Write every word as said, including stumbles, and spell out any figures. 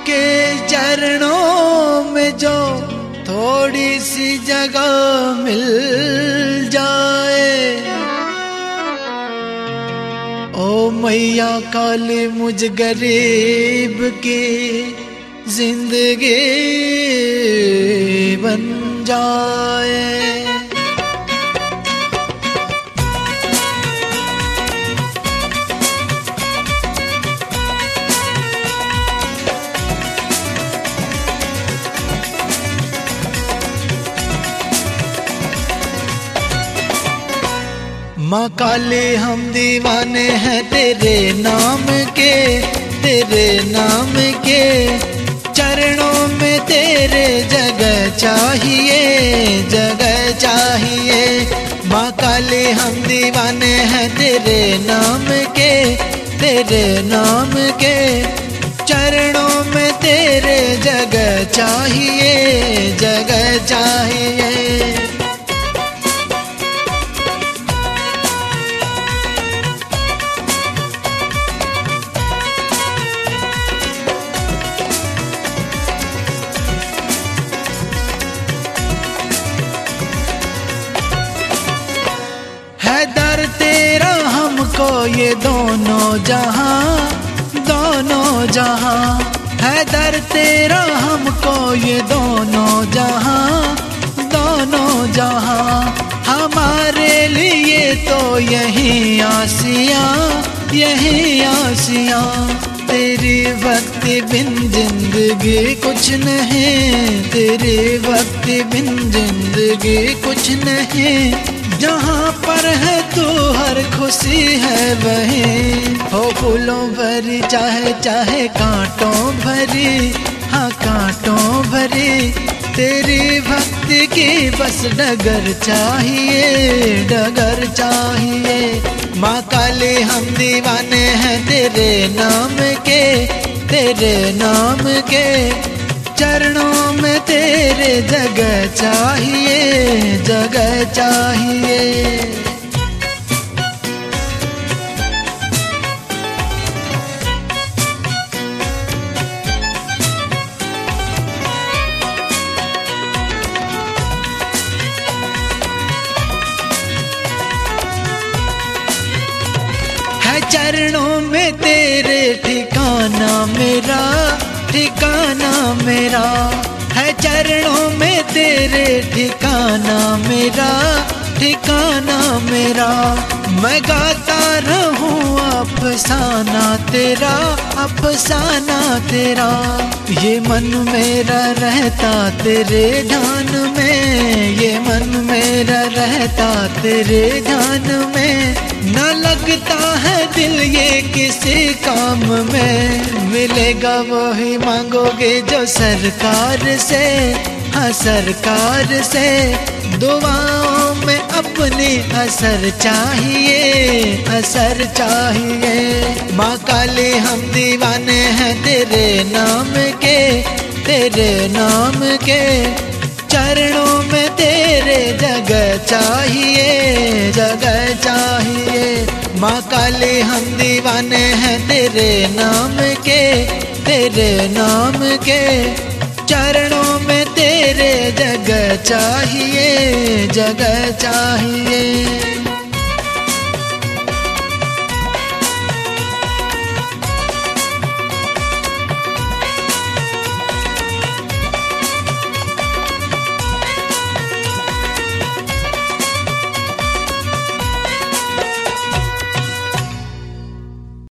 आपके चरणों में जो थोड़ी सी जगह मिल जाए, ओ मैया काली मुझ गरीब की जिंदगी बन जाए। माँ काली हम दीवाने हैं तेरे नाम के, तेरे नाम के चरणों में तेरे जगह चाहिए, जगह चाहिए। माँ काली हम दीवाने हैं तेरे नाम के, तेरे नाम के चरणों में तेरे जगह चाहिए, जगह चाहिए। है दर तेरा हमको ये दोनों जहां, दोनों जहां है दर तेरा हमको ये दोनों जहां, दोनों जहां। हमारे लिए तो यही आसियां, यही आसियां। तेरी भक्ति बिन जिंदगी कुछ नहीं, तेरी भक्ति बिन जिंदगी कुछ नहीं। जहाँ पर है तू हर खुशी है वहीं, हो फूलों भरी चाहे चाहे कांटों भरी, हाँ कांटों भरी। तेरी भक्ति की बस डगर चाहिए, डगर चाहिए। माँ काली हम दीवाने हैं तेरे नाम के, तेरे नाम के चरणों में तेरे जगह चाहिए, जगह चाहिए। है चरणों में तेरे ठिकाना मेरा, ठिकाना मेरा है चरणों में तेरे, ठिकाना मेरा, ठिकाना मेरा। मैं गाता रहूं अफसाना तेरा, अफसाना तेरा। ये मन मेरा रहता तेरे ध्यान में, ये मन मेरा रहता तेरे ध्यान में। न लगता है दिल ये किसी काम में, मिलेगा वो ही मांगोगे जो सरकार से, हाँ सरकार से। दुआओं में अपनी असर चाहिए, असर चाहिए। माँ काली हम दीवाने हैं तेरे नाम के, तेरे नाम के चरणों में तेरे जगह चाहिए, जगह चाहिए। माँ काली हम दीवाने हैं तेरे नाम के, तेरे नाम के चरणों में तेरे जगह चाहिए, जगह चाहिए।